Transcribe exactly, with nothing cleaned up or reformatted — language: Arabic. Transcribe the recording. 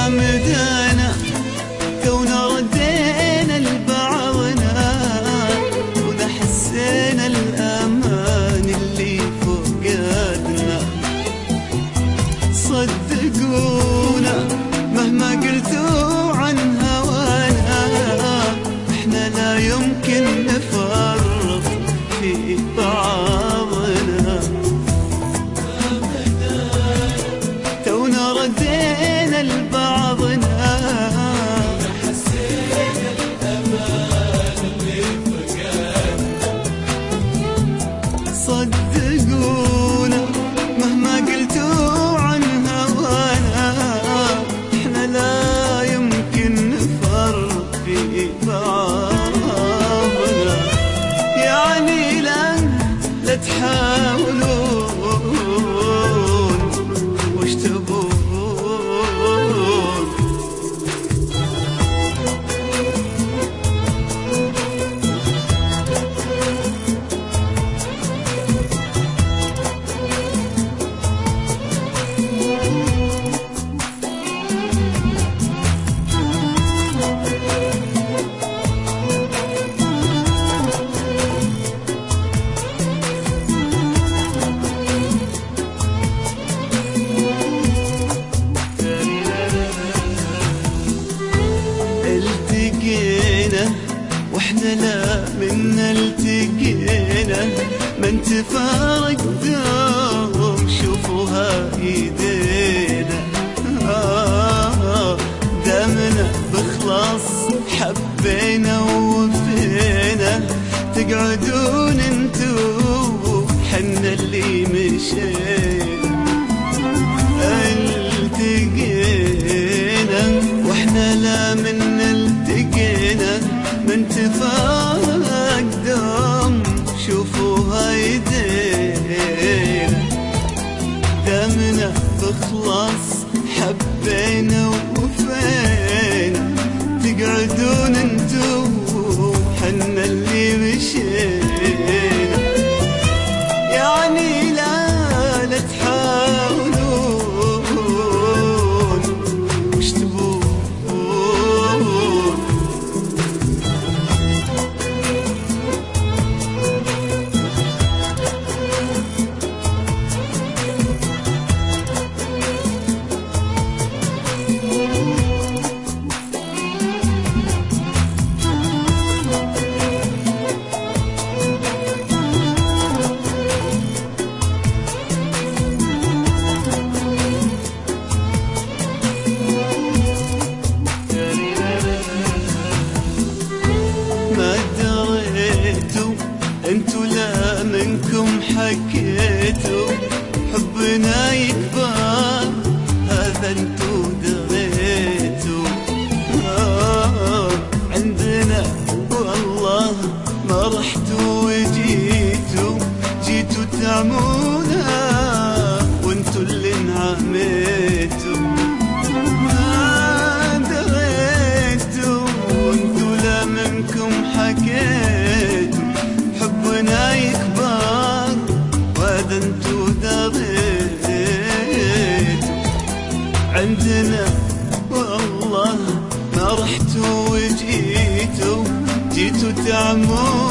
مدانا تونا ردينا لبعضنا ولا حسينا الأمان اللي فقدنا. صدقونا مهما قلتوا عن هوانا احنا لا يمكن نفرط في بعضنا. تونا ردينا لبعضنا حسينا الأمان اللي فقدنا. صدقونا مهما قلتوا عن هوانا احنا لا يمكن نفرط في بعضنا. يعني لا لا تحاولون وش تبون. التقينا واحنا لا منا التقينا ما نتفارق دوم. شوفوها ايدينا آه دامنا بخلاص حبينا ووفينا. تقعدون انتو حنا اللي مشينا. التقينا واحنا لا منا التقينا من تفارق دوم. شوفوها ايدينا دامنا بخلاص حبينا ووفينا. تقعدون انتو حنا اللي مشينا. يعني لا لا تحاولون وش تبون. انتو لا منكم حكيتوا حبنا يكبر هذا انتو دريتوا. آه عندنا والله ما رحتوا وجيتوا. جيتوا تعمونا وانتو اللي انعميتوا. ما دريتوا وانتو لا منكم حكيتوا حبنا يكبر وهذا انتو دريتوا. عندنا والله ما رحتوا وجيتوا. جيتوا تعمون